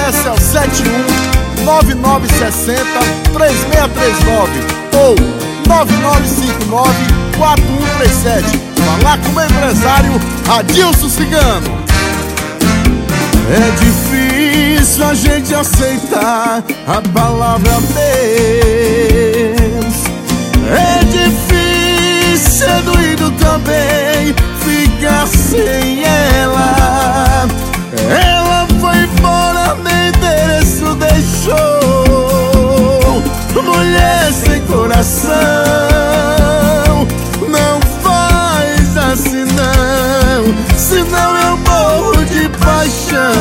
acesso é o 71-9960-3639 ou 9959-4137. Falar com o meu empresário Adilson Cigano. É difícil a gente aceitar a palavra Deus. É difícil, é doído também ficar sem ela. Ela foi embora, nem endereço deixou. Mulher sem coração, não faz assim não, senão eu morro de paixão.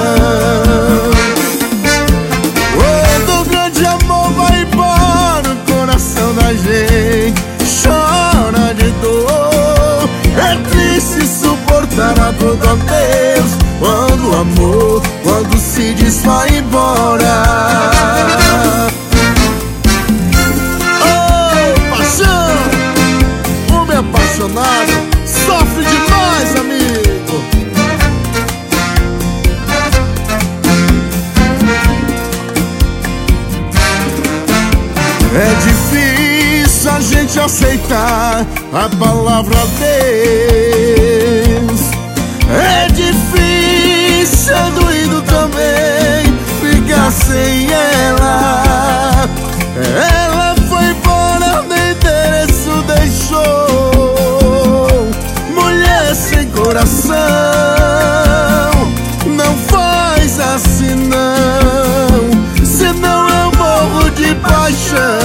Quando o grande amor vai embora, o coração da gente chora de dor. É triste suportar a dor de Deus, quando o amor, quando se diz vai embora. Oh, paixão! O meu apaixonado sofre demais, amigo. É difícil a gente aceitar a palavra Deus. É difícil, é doído também ficar sem ela. Ela foi embora, nem endereço deixou. Mulher sem coração, não faz assim não, senão eu morro de paixão.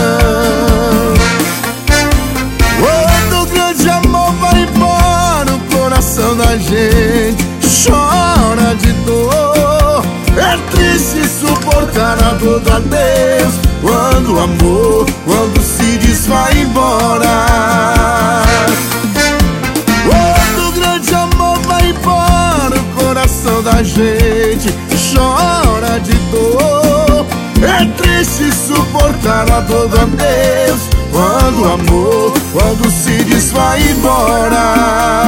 Quando o grande amor vai embora, o coração da gente chora de dor. É triste suportar a dor de Deus, quando o amor, quando se diz vai embora. Quando o grande amor vai embora, o coração da gente chora de dor. É triste suportar a dor de Deus, quando o amor, quando se diz vai embora.